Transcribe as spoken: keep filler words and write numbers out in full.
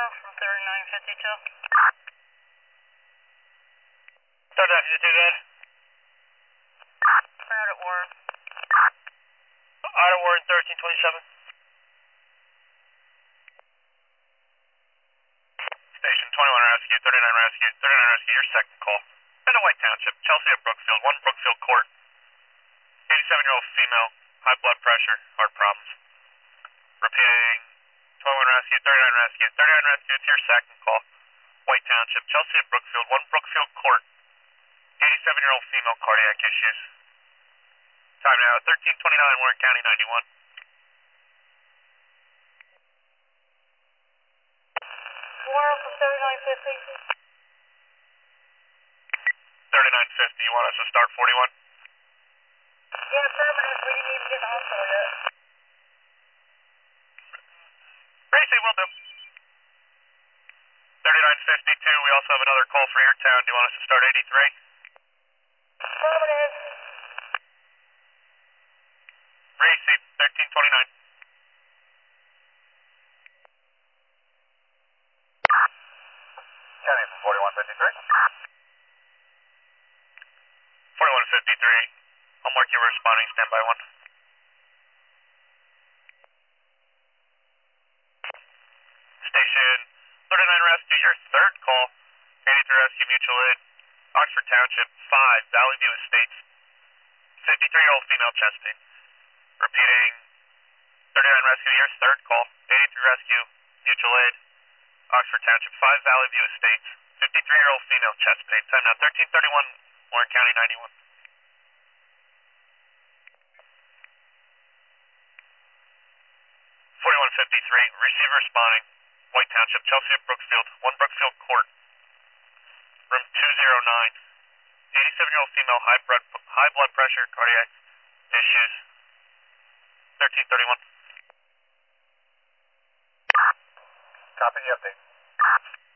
from thirty-nine fifty-two. thirty-nine fifty-two, good. Crowd at Warren. Out of Warren, thirteen twenty-seven. Station twenty-one rescue, thirty-nine rescue, thirty-nine rescue, your second call. In White Township, Chelsea at Brookfield, one Brookfield Court. eighty-seven-year-old female, high blood pressure, heart problems. Repeating, twenty-one rescue, thirty-nine rescue, thirty-nine rescue, it's your second call. White Township, Chelsea at Brookfield, one Brookfield Court. eighty-seven-year-old female, cardiac issues. Time now, thirteen twenty-nine, Warren County, ninety-one. Warren from thirty-nine fifty. thirty-nine fifty, you want us to start forty-one? Yeah, affirmative, we didn't even get the hospital yet. Gracie, will do. thirty-nine fifty-two, we also have another call for your town. Do you want us to start eighty-three? Affirmative. Gracie, thirteen twenty-nine. County from forty-one fifty-three. forty-one fifty-three. I'll mark you responding, standby one. Station thirty-nine rescue, your third call. eighty-three rescue, mutual aid. Oxford Township, five, Valley View Estates. fifty-three-year-old female chest pain. Repeating, thirty-nine rescue, your third call. eighty-three rescue, mutual aid. Oxford Township, five, Valley View Estates. fifty-three-year-old female chest pain. Time now, thirteen thirty-one, Warren County, ninety-one. forty-one fifty-three, receiver responding. White Township, Chelsea at Brookfield, one Brookfield Court. Room two oh nine. eighty-seven-year-old female, high blood, high blood pressure, cardiac issues. thirteen thirty-one. Copy the update.